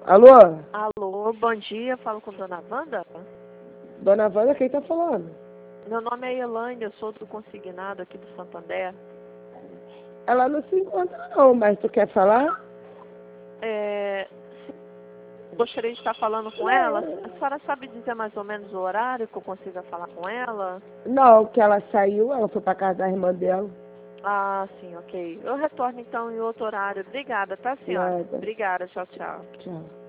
Alô? Alô, bom dia, falo com Dona Wanda? Dona Wanda, quem tá falando? Meu nome é Elaine, eu sou do consignado aqui do Santander. Ela não se encontra não, mas tu quer falar? Gostaria de estar falando com ela. A senhora sabe dizer mais ou menos o horário que eu consiga falar com ela? Não, que ela saiu, ela foi pra casa da irmã dela. Ah, sim, ok. Eu retorno então em outro horário. Obrigada, tá, senhora? Nada. Obrigada, tchau, tchau. Tchau.